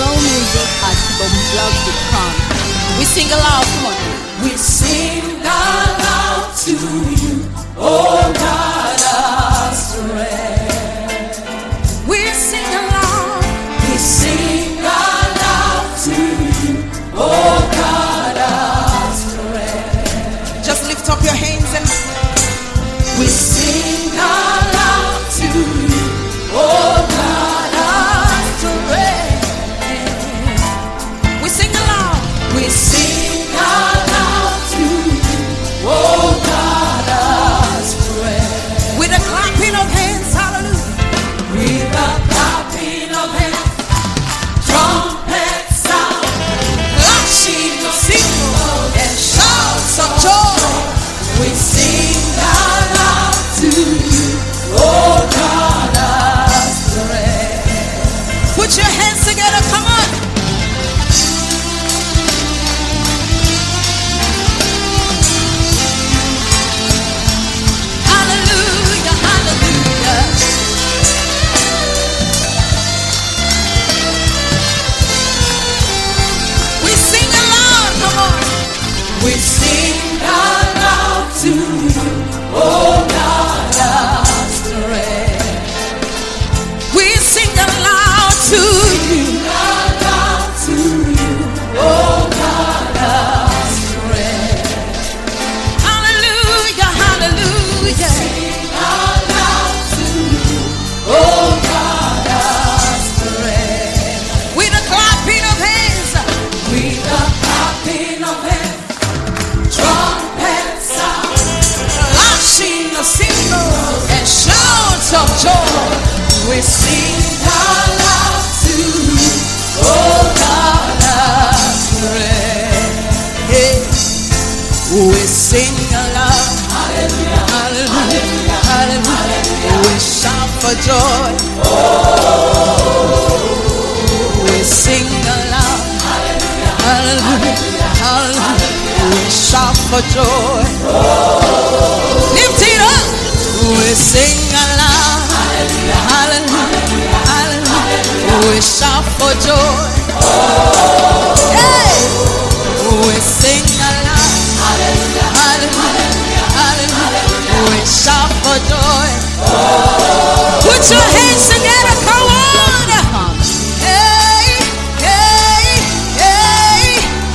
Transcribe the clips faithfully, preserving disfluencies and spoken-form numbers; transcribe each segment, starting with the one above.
more music at boomblog dot com. We sing aloud, come on. We sing aloud to you, oh God of strength. We sing aloud. We sing aloud to you, oh God of strength. Just lift up your hands and we sing aloud to you, oh God of strength. We sing aloud. We sing aloud to you, oh God of strength. With a clapping of hands, hallelujah. With a clapping of hands, trumpet sound, clashing of cymbals and shouts of joy. We sing aloud to you, oh God of strength. Put your hands together, come on. Hallelujah, hallelujah. We sing aloud, come on. We sing aloud to you, oh God of strength. We sing aloud to you. Aloud to you, oh God of strength. Hallelujah, hallelujah. Sing aloud to you, oh God of strength. With a clapping of hands. With a clapping of hands, trumpet sound, Clashing of cymbals and shouts of joy. we sing aloud to you, oh God of strength. Hey, we sing aloud. Hallelujah, Hallelujah, hallelujah. We shout for joy. We sing aloud. Hallelujah, hallelujah. We shout for joy. Lift it up. We sing aloud. Hallelujah, hallelujah. We shout for joy. Hey, we sing aloud. Hallelujah, hallelujah. We shout for joy. Put your hands together, come on. Hey, hey, hey,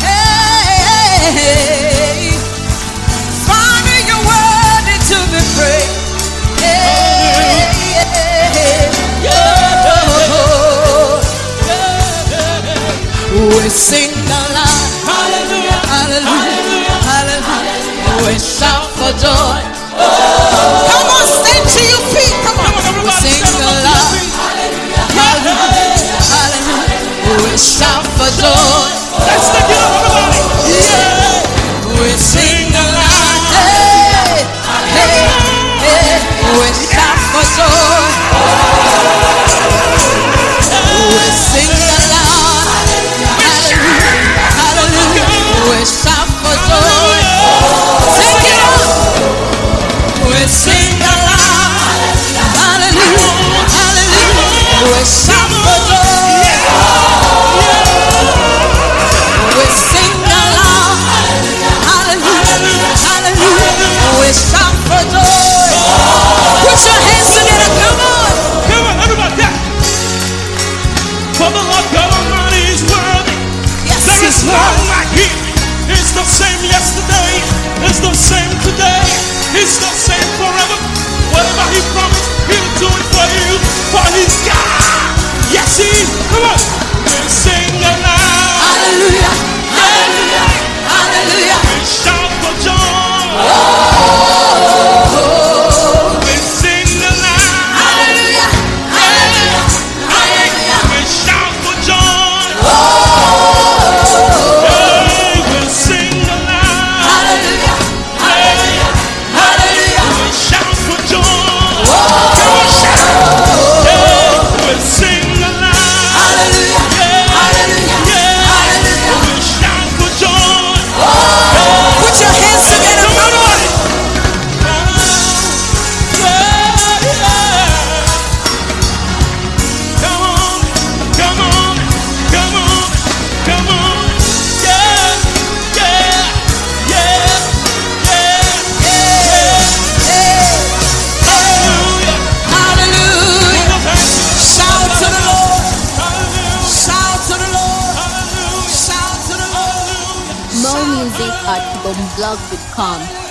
hey. Father, you're worthy to be praised. Hey, hey, oh. We sing aloud. hallelujah, Hallelujah, hallelujah. We shout for joy. Come on, stand to your feet. Come on. We sing aloud. Hallelujah, hallelujah. We shout for joy. Let's take it up, everybody. Yeah. We sing aloud. Hey, hey, hey. We shout for joy. We sing aloud. Hallelujah, blog dot com.